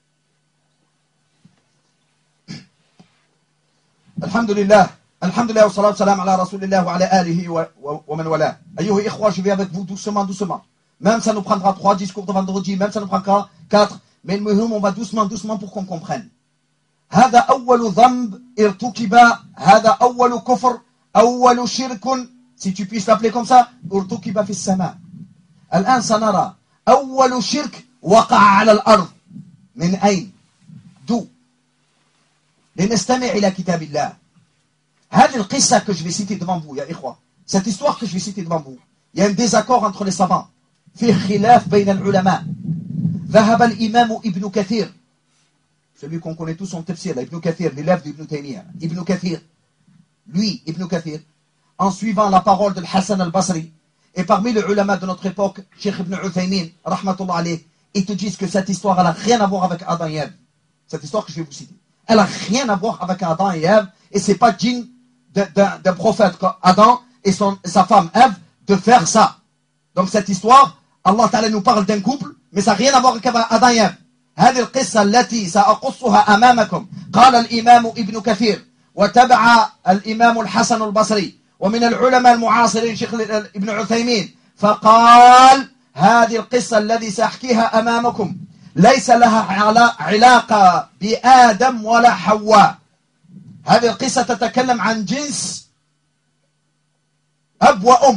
Speaker 1: الحمد لله الحمد لله والصلاة والسلام على رسول الله وعلى آله ومن والاه. أيها الإخوة, je vais avec vous doucement, doucement. Même ça nous prendra trois discours de vendredi, même ça nous prendra quatre. Mais on va doucement, doucement pour qu'on comprenne. هذا أول ذنب ارتكب, هذا أول كفر, أول شرك, si tu puisses l'appeler comme ça, ارتكب في السماء. الآن سنرى أول شرك وقع على الأرض. من أين؟ d'où? لنستمع إلى كتاب الله. هذه القصة que je vais citer devant vous, يا إخوة, cette histoire que je vais citer devant vous, il y a un désaccord entre les savants. في خلاف بين العلماء. ذهب الإمام ابن كثير, celui qu'on connaît tous son tafsir, Ibn Kathir, l'élève d'Ibn Taymiyyah, Ibn Kathir, lui, Ibn Kathir, en suivant la parole de Hassan al-Basri, et parmi les ulama de notre époque, Cheikh Ibn Uthaymin, rahmatullah alayh, ils te disent que cette histoire, elle n'a rien à voir avec Adam et Ève. Cette histoire que je vais vous citer, elle n'a rien à voir avec Adam et Ève, et c'est pas digne d'un prophète Adam et, son, et sa femme Ève de faire ça. Donc cette histoire, Allah Ta'ala nous parle d'un couple, mais ça n'a rien à voir avec Adam et Ève. هذه القصة التي سأقصها أمامكم قال الإمام ابن كثير وتبع الإمام الحسن البصري ومن العلماء المعاصرين شيخ ابن عثيمين, فقال هذه القصة التي سأحكيها أمامكم ليس لها علاقة بآدم ولا حواء. هذه القصة تتكلم عن جنس أب وأم.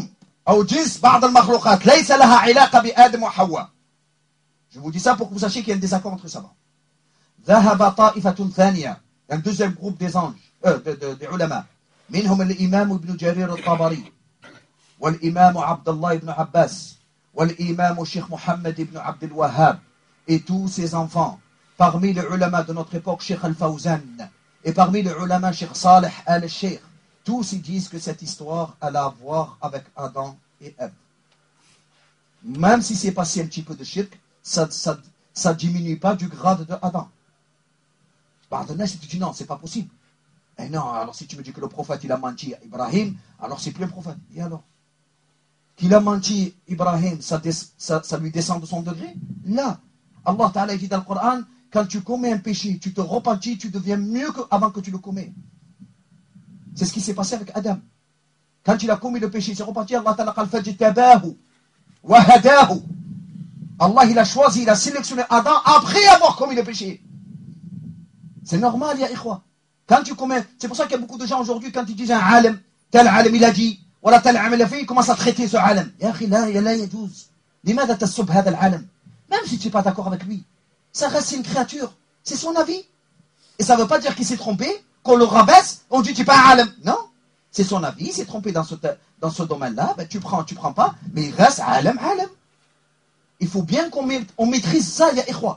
Speaker 1: أو جنس بعض المخلوقات ليس لها علاقة بآدم وحواء. Je vous dis ça pour que vous sachiez qu'il y a un désaccord entre savants. ذهب طائفة ثانية, un deuxième groupe des anges, euh, de, de, des ulama. منهم الإمام ابن جرير الطبري والإمام عبد الله بن عباس والإمام الشيخ محمد بن عبد الوهاب et tous ses enfants. Parmi les ulama de notre époque, Cheikh Al-Fawzan, et parmi les ulama, Cheikh Saleh Al-Sheikh, tous ils disent que cette histoire a à voir avec Adam et Ève. Même si c'est passé un petit peu de shirk, ça ça, ça diminue pas du grade de Adam. Pardonnez si tu dis non, c'est pas possible. Et non, alors si tu me dis que le prophète il a menti à Ibrahim, alors c'est plus un prophète. Et alors qu'il a menti Ibrahim, ça, ça, ça lui descend de son degré? Là, Allah Ta'ala dit dans le Coran, quand tu commets un péché, tu te repentis, tu deviens mieux qu'avant que tu le commets. C'est ce qui s'est passé avec Adam. Quand il a commis le péché, il s'est repenti, Allah Ta'ala qal fajtabahu wa hadahu. Allah il a choisi, il a sélectionné Adam après avoir commis le péché. C'est normal, ya ikhwa. Quand tu commets, c'est pour ça qu'il y a beaucoup de gens aujourd'hui, quand ils disent un alim, tel alim il a dit, voilà tel alim il a fait, ils commencent à traiter ce alim. Ya akhi, la, ya la yadouz. لماذا تسب هذا العالم? Même si tu n'es pas d'accord avec lui, ça reste une créature. C'est son avis. Et ça ne veut pas dire qu'il s'est trompé, qu'on le rabaisse, on dit tu n'es pas un alim. Non, c'est son avis, il s'est trompé dans ce, dans ce domaine-là, ben, tu prends, tu prends pas, mais il reste alim, alim. Il faut bien qu'on on maîtrise ça, ya ikhwa.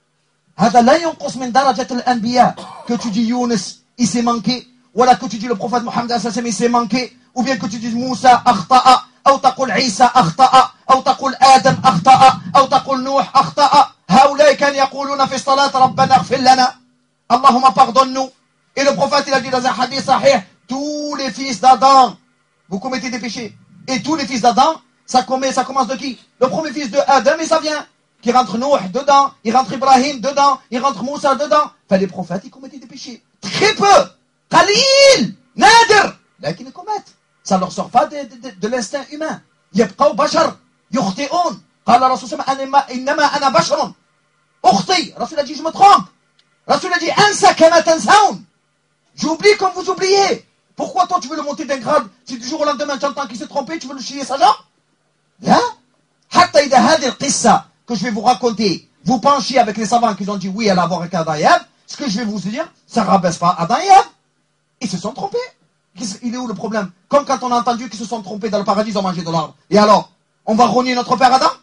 Speaker 1: هذا لا ينقص من درجة الأنبياء. Que tu dis Younes, il s'est manqué, ou alors que tu dis le prophète Mohammed il s'est manqué, ou bien que tu dis Moussa أخطأ, أو تقول عيسى أخطأ, أو تقول آدم أخطأ, أو تقول نوح أخطأ. هؤلاء كانوا يقولون في الصلاة ربنا اغفر لنا اللهم pardonne-nous. Et le prophète il a dit dans un hadith sahih, tous les fils d'Adam, vous commettez des péchés. Et tous les fils d'Adam, ça, commet, ça commence de qui? Le premier fils de Adam et ça vient. Qui rentre Noah dedans, il rentre Ibrahim dedans, il rentre Moussa dedans. Enfin, les prophètes, ils commettaient des péchés. Très peu. Khalil, nadir. Là, qu'ils les commettent. Ça ne leur sort pas de, de, de, de l'instinct humain. يبقوا بشر يخطئون. قال الرسول صلى الله عليه وسلم إنما أنا بشر أخطي. Rasul a dit, je me trompe. Rasul a dit, أنسى كما تنسون. J'oublie comme vous oubliez. Pourquoi toi, tu veux le monter d'un grade? Si du jour au lendemain, tu entends qu'il s'est trompé, tu veux le chier sa jambe? Là, حتى إذا هذه القصة que je vais vous raconter, vous penchez avec les savants qui ont dit oui à l'avoir avec Adam et Ève, ce que je vais vous dire, ça ne rabaisse pas Adam et Ève. Ils se sont trompés. Il est où le problème? Comme quand on a entendu qu'ils se sont trompés dans le paradis, ils ont mangé de l'arbre. Et alors, on va renier notre père Adam?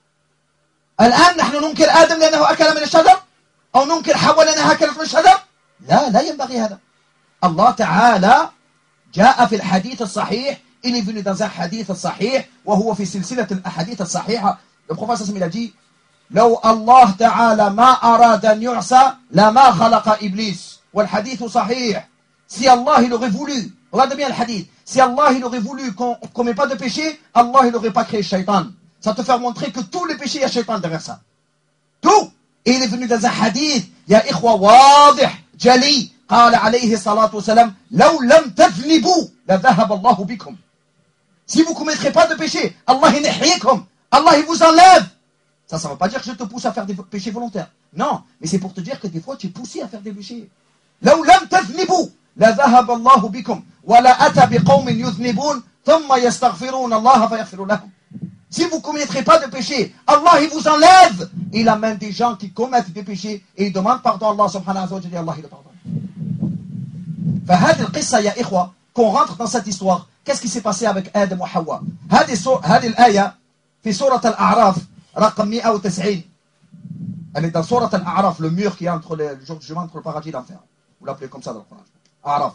Speaker 1: الآن نحن ننكر آدم لأنه أكل من الشجر أو ننكر حواء لأنها أكلت من الشجر؟ لا لا ينبغي هذا. الله تعالى جاء في الحديث الصحيح, il est venu dans un hadith الصحيح وهو في سلسلة الأحاديث الصحيحة. Le prophète il a dit, لو الله تعالى ما أراد أن يعصى لما خلق إبليس. والحديث صحيح. Si Allah il aurait voulu, regardez bien le hadith, si Allah il aurait voulu qu'on ne commette pas de péché, Allah il n'aurait pas créé le shaitan. Ça te fait montrer que tous les péchés, il y a shaitan derrière ça. Tout. Et il est venu dans un hadith, يا إخوة واضح جلي قال عليه الصلاة والسلام لو لم تذنبوا لذهب الله بكم. Si vous ne commettrez pas de péché, Allah il نحييكم. Allah il vous enlève. Ça, ça ne veut pas dire que je te pousse à faire des péchés volontaires. Non, mais c'est pour te dire que des fois tu es poussé à faire des péchés. لو لم تذنبوا لذهب الله بكم ولا أتى بقوم يذنبون ثم يستغفرون الله فيغفر لهم. Si vous ne commettrez pas de péché, Allah il vous enlève. Il amène des gens qui commettent des péchés et ils demandent pardon à Allah subhanahu wa ta'ala. Allah il le pardonne. فهذه القصة يا إخوة, qu'on rentre dans cette histoire, qu'est-ce qui s'est passé avec Adam et Hawa? هذه الآية في سورة الأعراف رقم مئة وتسعين. Elle est dans سورة الأعراف, le mur qui est entre le jour du jugement entre le paradis et l'enfer. Vous l'appelez comme ça dans le Coran. أعراف.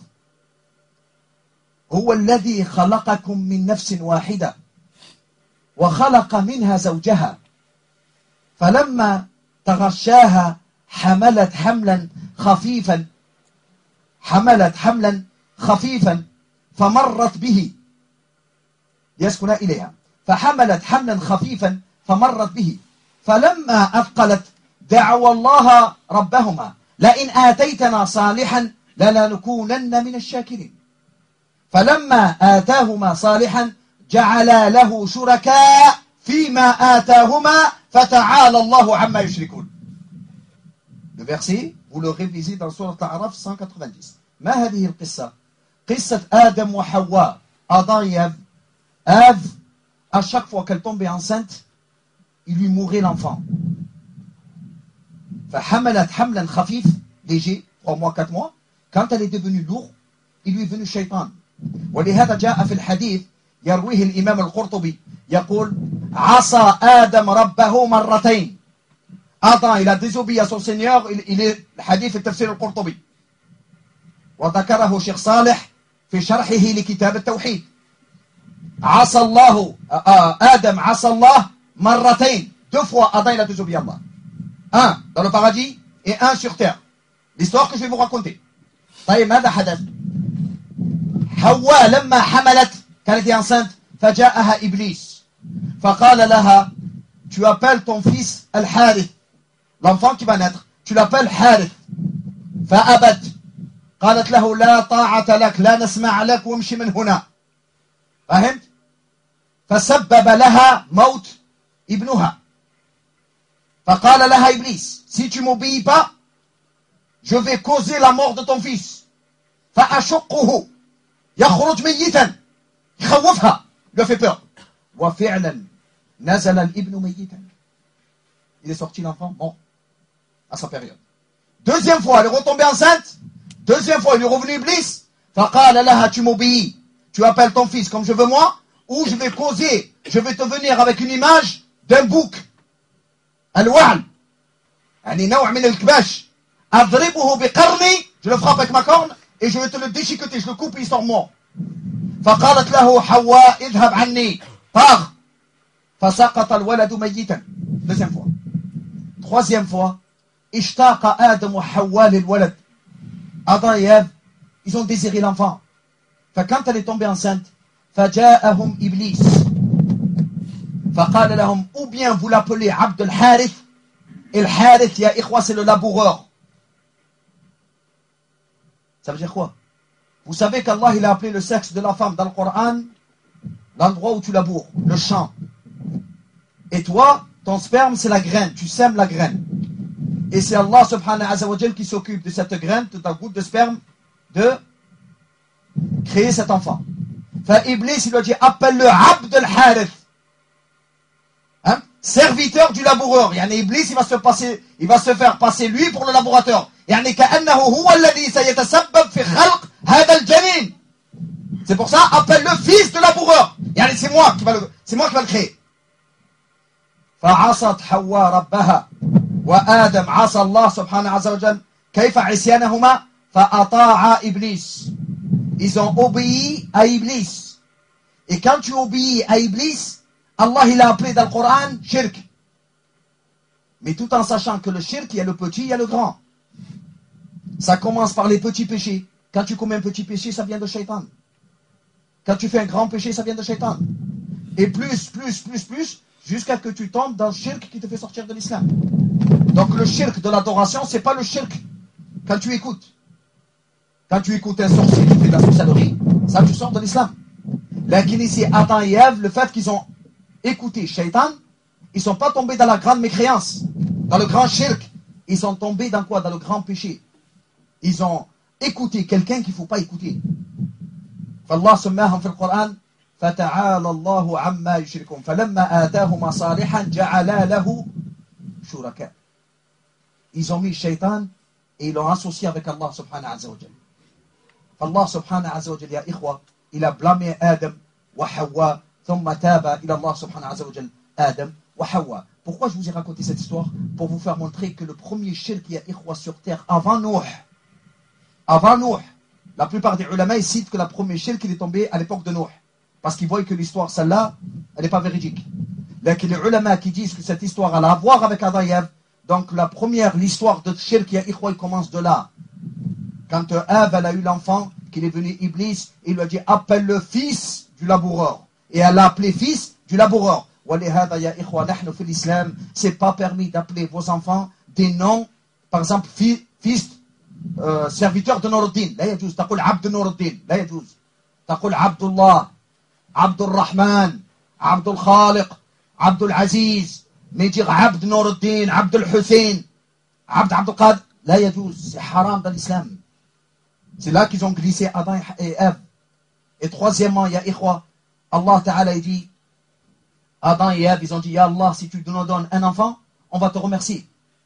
Speaker 1: هو الذي خلقكم من نفس واحدة وخلق منها زوجها فلما تغشاها حملت حملا خفيفا حملت حملا خفيفا فمرت به يسكن إليها فحملت حملا خفيفا فمرت به فلما أثقلت دعوا الله ربهما لئن آتيتنا صالحا لنكونن من الشاكرين فلما آتاهما صالحا جعلا له شركاء فيما آتاهما فتعالى الله عما يشركون. Le verset, vous le révisez dans Surat Al-A'raf cent quatre-vingt-dix. ما هذه القصة؟ قصة آدم وحواء. Adam et Ève. Ève à chaque fois qu'elle tombait enceinte, il lui mourait l'enfant. فحملت حملا خفيف, léger, trois mois, quatre mois. Quand elle est devenue lourde, il lui est venu الشيطان. ولهذا جاء في الحديث يرويه الإمام القرطبي يقول عصى آدم ربه مرتين. Adam, il a désobéi à son Seigneur, il, il est le hadith et tafsir al-Qurtubi. وذكره شيخ صالح في شرحه لكتاب التوحيد. عصى الله آدم عصى الله مرتين. Deux fois Adam il a désobéi à Allah. Un dans le paradis et un sur terre. L'histoire que je vais vous raconter. طيب ماذا حدث؟ حواء لما حملت كانت enceinte فجاءها إبليس فقال لها tu appelles ton fils Al-Harith, l'enfant qui va naître, tu l'appelles Harith. فأبت قالت له لا طاعة لك لا نسمع لك وامشي من هنا. فهمت؟ فسبب لها موت ابنها. فقال لها إبليس si tu m'obéis pas, je vais causer la mort de ton fils. فأشقه يخرج ميتا. يخوفها, lui fait peur. وفعلا نزل الابن ميتا. Il est sorti l'enfant mort à sa période. Deuxième fois, elle est retombée enceinte. Deuxième fois, il est revenu Iblis. فقال لها tu m'obéis, tu appelles ton fils comme je veux moi, ou je vais causer, je vais te venir avec une image d'un bouc. الوعل يعني نوع من الكباش. أضربه بقرني, je le frappe avec ma corne et je vais te le déchiqueter, je le coupe et il sort mort. فقالت له حواء اذهب عني طاغ فسقط الولد ميتا. Deuxième fois. Troisième fois, اشتاق آدم وحواء للولد. Adam et Ève, ils ont désiré l'enfant. فكانت elle est tombée enceinte, فجاءهم إبليس فقال لهم ou bien vous l'appelez Abd al-Harith. Et le Harith, ya ikhwa, c'est le laboureur. Ça veut dire quoi? Vous savez qu'Allah il a appelé le sexe de la femme dans le Coran l'endroit où tu laboures, le champ. Et toi, ton sperme c'est la graine, tu sèmes la graine. Et c'est Allah subhanahu wa ta'ala qui s'occupe de cette graine, de ta goutte de sperme, de créer cet enfant. Fa Iblis il lui a dit appelle-le Abd al-Harith. Hein? Serviteur du laboureur. Yani Iblis il va se passer, il va se faire passer lui pour le laborateur. يعني كأنه هو الذي سيتسبب في خلق هذا الجنين. C'est pour ça appelle le fils de laboureur. يعني c'est moi qui va le, c'est moi qui va le créer. فعصت حواء ربها وآدم عصى الله سبحانه عز وجل. كيف عصيانهما؟ فأطاع إبليس. Ils ont obéi à Iblis. Et quand tu obéis à Iblis, Allah il a appelé dans le Coran shirk. Mais tout en sachant que le shirk, il y a le petit, il y a le grand. Ça commence par les petits péchés. Quand tu commets un petit péché, ça vient de Shaitan. Quand tu fais un grand péché, ça vient de Shaitan. Et plus, plus, plus, plus, jusqu'à ce que tu tombes dans le shirk qui te fait sortir de l'islam. Donc le shirk de l'adoration, c'est pas le shirk quand tu écoutes. Quand tu écoutes un sorcier qui fait de la sorcellerie, ça tu sors de l'islam. Là, ici, Adam et Ève, le fait qu'ils ont écouté Shaitan, ils ne sont pas tombés dans la grande mécréance, dans le grand shirk. Ils sont tombés dans quoi? Dans le grand péché. Ils ont écouté quelqu'un qu'il ne faut pas écouter. فالله سماهم في القرآن فتعالى الله عما يشركون فلما آتاهما صالحا جعلا له شركاء. Ils ont mis Shaitan et ils l'ont associé avec Allah subhanahu wa ta'ala. فالله سبحانه عز وجل يا إخوة il a blâmé Adam wa Hawa ثم تاب إلى الله سبحانه عز وجل Adam wa Hawa. Pourquoi je vous ai raconté cette histoire? Pour vous faire montrer que le premier shirk ya إخوة sur terre avant Nuh, avant Nuh, la plupart des ulama citent que la première shirk il est tombé à l'époque de Nuh. Parce qu'ils voient que l'histoire, celle-là, elle n'est pas véridique. Là, que les ulama qui disent que cette histoire a à voir avec Adam et Ève, donc la première, l'histoire de shirk ya إخوة, il commence de là. Quand Ève, elle a eu l'enfant, qu'il est venu Iblis, il lui a dit appelle le fils du laboureur. Et elle l'a appelé fils du laboureur. ولهذا يا إخوة نحن في الإسلام, c'est pas permis d'appeler vos enfants des noms, par exemple fils, fils euh, serviteur de Nouruddin. لا يجوز تقول عبد نوردين, لا يجوز تقول عبد الله, عبد الرحمن, عبد الخالق, عبد العزيز. mais dire عبد نوردين, عبد الحسين, عبد عبد القادر, لا يجوز, c'est haram dans l'islam. C'est là qu'ils ont glissé Adam et Ève. Et troisièmement, ya ikhwa, Allah Ta'ala dit Adam et Ève, ils ont dit, Ya Allah, si tu nous donnes un enfant, on va te remercier.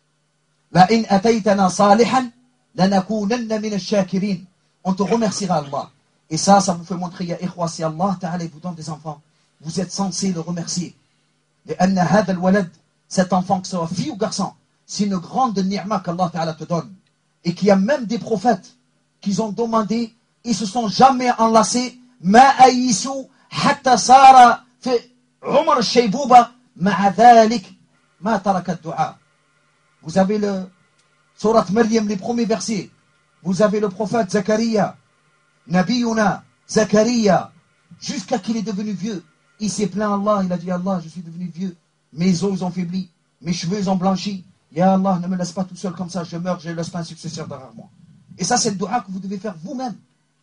Speaker 1: La in ataytana salihan, lanakunanna min ash-shakirin. On te remerciera, Allah. Et ça, ça vous fait montrer, ya ikhwa, si Allah Ta'ala vous donne des enfants, vous êtes censés le remercier. لأن هذا الولد, cet enfant, que ce soit fille ou garçon, c'est une grande ni'ma qu'Allah Ta'ala te donne. Et qu'il y a même des prophètes qui ont demandé, ils se sont jamais enlacés, ma aïssu hatta sara fi umar al-shaybouba ma'a dhalik ma taraka ad-du'a. Vous avez le Surat Maryam, les premiers versets. Vous avez le prophète Zakaria, Nabiyuna Zakaria, jusqu'à qu'il est devenu vieux. Il s'est plaint à Allah, il a dit Allah, je suis devenu vieux, mes os ont faibli, mes cheveux ont blanchi. Ya Allah, ne me laisse pas tout seul comme ça, je meurs, je ne laisse pas un successeur derrière moi. Et ça, c'est le dua que vous devez faire vous-même.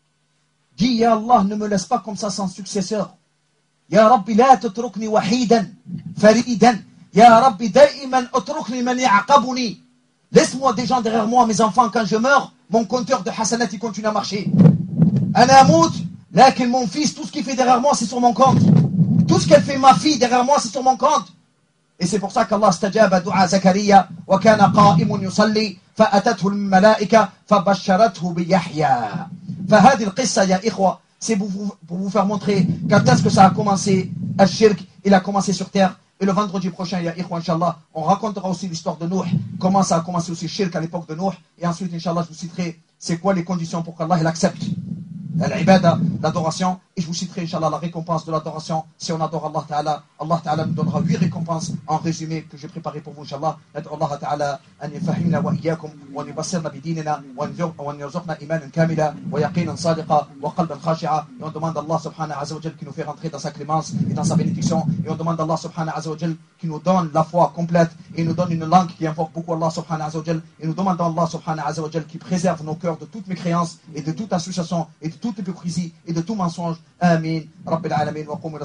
Speaker 1: Dis, Ya Allah, ne me laisse pas comme ça sans successeur. Ya Rabbi, la tutrukni wahidan, faridan. Ya Rabbi, da'iman utrukni man ya'qabuni. Laisse-moi des gens derrière moi, mes enfants, quand je meurs, mon compteur de hasanat, il continue à marcher. Ana amout, lakin mon fils, tout ce qu'il fait derrière moi, c'est sur mon compte. Tout ce qu'elle fait ma fille derrière moi, c'est sur mon compte. Et c'est pour ça qu'Allah stajaba dua Zakaria, wa kana qa'imun yusalli, fa'atathu al-malaika, fabasharathu bi Yahya. Fahadi al-qissa, ya ikhwa, c'est pour vous, pour vous faire montrer quand est-ce que ça a commencé, al-shirk, il a commencé sur terre. Et le vendredi prochain, ya ikhwa, Inch'Allah, on racontera aussi l'histoire de Nuh, comment ça a commencé aussi le shirk à l'époque de Nuh. Et ensuite, Inch'Allah, je vous citerai c'est quoi les conditions pour qu'Allah l'accepte. L'ibada, l'adoration, et je vous citerai, Inch'Allah, la récompense de l'adoration. Si on adore Allah Ta'ala, Allah Ta'ala nous donnera huit récompenses en résumé que j'ai préparé pour vous, Inch'Allah. ندعو الله تعالى أن يفهمنا وإياكم وأن يبصرنا بديننا وأن يرزقنا إيمانا كاملا ويقينا صادقا وقلبا خاشعا. Et on demande à Allah Subhanahu wa ta'ala qui nous fait rentrer dans sa clémence et dans sa bénédiction. Et on demande à Allah Subhanahu wa ta'ala qui nous donne la foi complète et nous donne une langue qui invoque beaucoup Allah Subhanahu wa ta'ala. Et nous demandons à Allah Subhanahu wa ta'ala qui préserve nos cœurs de toutes mécréances et de toute association et de toute hypocrisie et de tout mensonge. Amin. Rabbil alamin wa qum